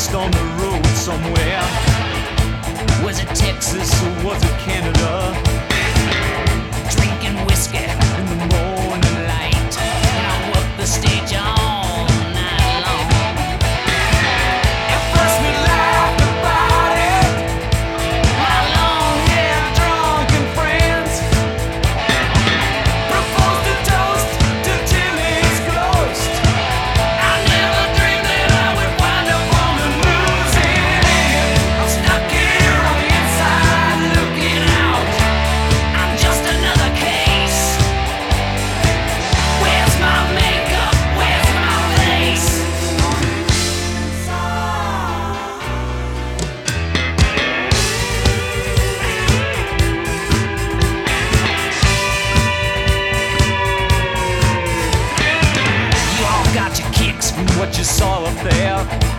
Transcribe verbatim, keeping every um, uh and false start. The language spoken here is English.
lost on the road somewhere. Was it Texas or was it Canada? Drinking whiskey in the morning light, and I worked the stage all night long. At first we laughed about it, my long-haired drunken friends proposed a toast to Timmy's ghost. I never dreamed that I would wind up on the losing end. I'm stuck here on the inside looking out. I'm just another case. Where's my makeup? Where's my face? You all got your kicks from what you saw up there.